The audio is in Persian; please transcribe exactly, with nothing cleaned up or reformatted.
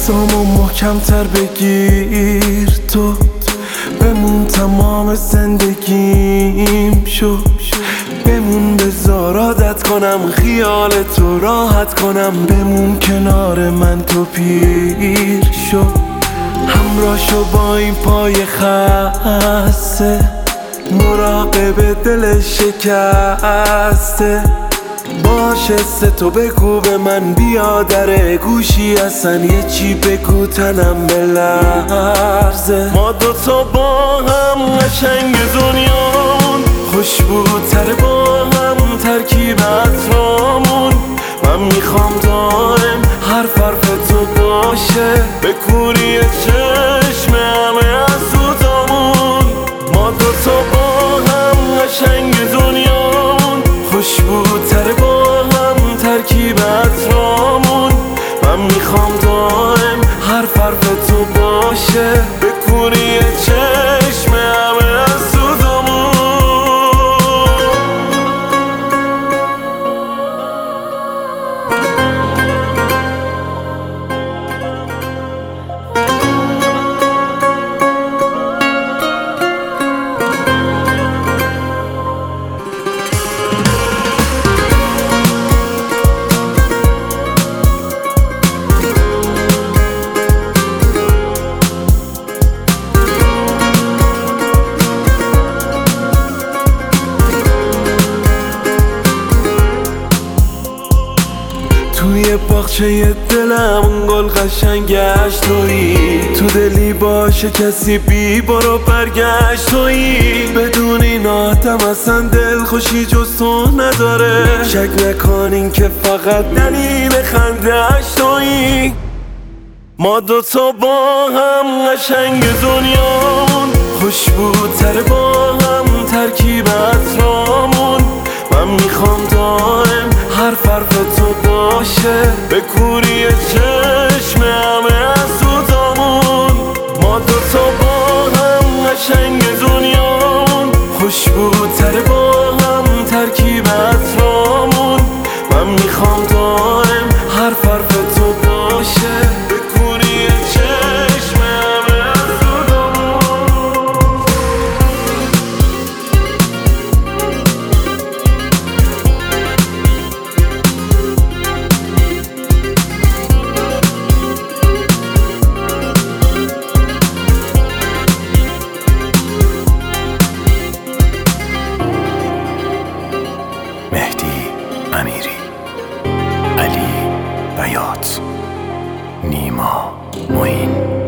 دستامو محکمتر بگیر، تو بمون تمام زندگیم شو، بمون بذار عادت کنم خیال تو راحت کنم، بمون کنار من تو پیر شو، همراه شو با این پای خسته، مراقب دل شکسته، باشه سه تو بگو به من بیا در گوشی اصلا یه چی بگو تنم بلرزه. ما دوتا با هم قشنگ دنیامون، خوشبوتر با هم ترکیب عطرامون، من میخوام دائم حرف حرف تو باشه به کوری چشم همه از سودامون. ما دوتا با هم قشنگ دنیامون، خوشبوتر با هم ترکیب عطرامون، من میخوام دائم حرف حرف تو باشه به کوری چشم همه از سودامون. توی باغچه دلم گل قشنگش تویی، تو دلی باشه کسی بی برو برگشت تویی، بدون این آدم اصلا دل خوشی جز تو نداره، شک نکنین که فقط دلیل خنده‌اش تویی. ما دوتا با هم قشنگ دنیامون، خوشبوتر با هم ترکیب عطرامون، من میخوام دائم حرف حرف تو باشه به کوری چشم همه از سودامون. ما دوتا با هم قشنگ دنیامون، خوشبوتر با هم ترکیب عطرامون، من میخوام دائم حرف حرف تو باشه به کوری چشم همه از سودامون. مهدی امیری، علی بیات، نیما معین.